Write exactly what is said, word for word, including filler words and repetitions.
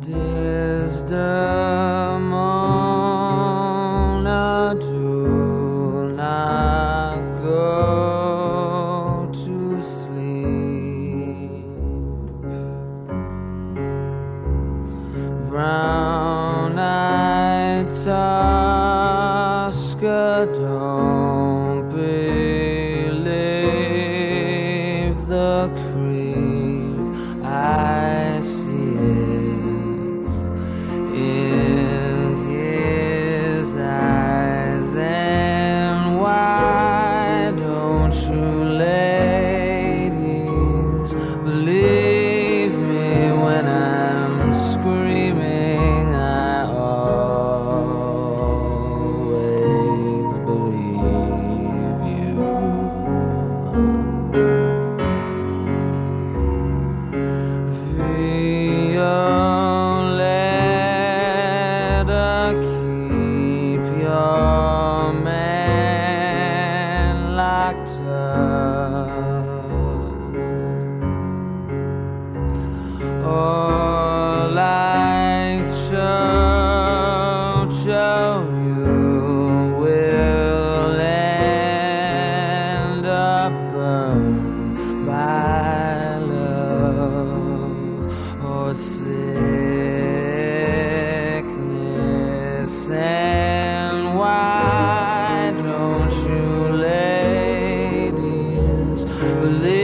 Desdemona, do not go to sleep. Brown-eyed Tosca, don't believe the creed. I see it in his eyes. And why don't you ladies believe me when I'm screaming? I always believe you. Violetta, keep your man locked up. Oh, like Cho-Cho, you will end up burned by love or sickness. And why don't you ladies believe